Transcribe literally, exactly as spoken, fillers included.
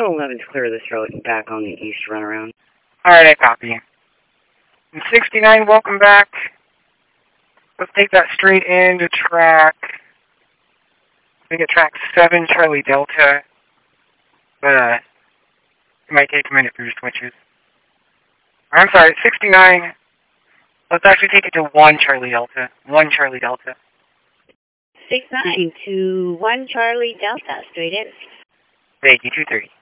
Total eleven to clear this road and back on the east runaround. Alright, I copy. And sixty-nine, welcome back. Let's take that straight into track. We get track seven, Charlie Delta. But, uh, it might take a minute for your switches. I'm sorry, sixty-nine. Let's actually take it to one Charlie Delta. one Charlie Delta. six nine to one Charlie Delta, straight in. Thank you, two three.